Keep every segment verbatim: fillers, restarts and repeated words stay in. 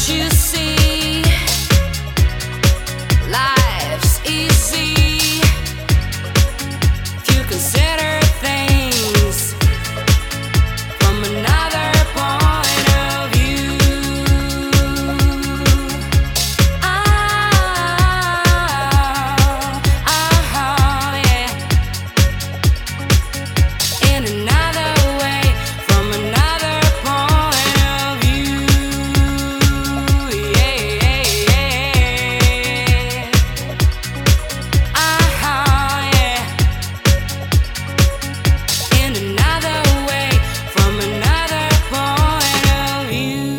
you see? Life's easy if you consider things from another point of view. Oh, oh, yeah. In another way, from another point of view. Yeah, yeah, yeah. Uh-huh, yeah. In another way, from another point of view.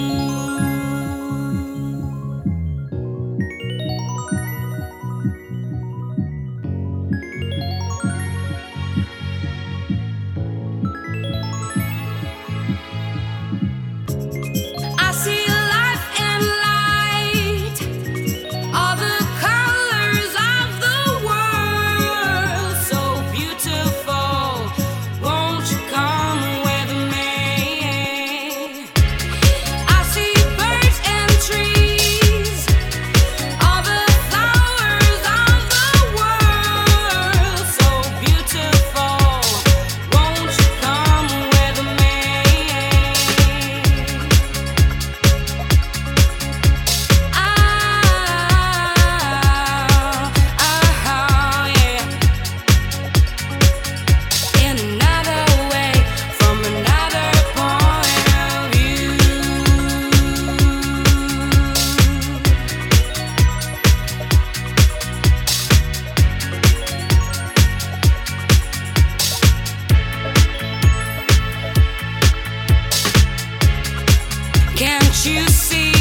I see life and light, all the colors of the world, so beautiful. Won't you come with me? I see birds and trees, all the flowers of the world, so beautiful. Won't you come with me? Oh, oh, yeah. In another way, from another point of view. Can't you see?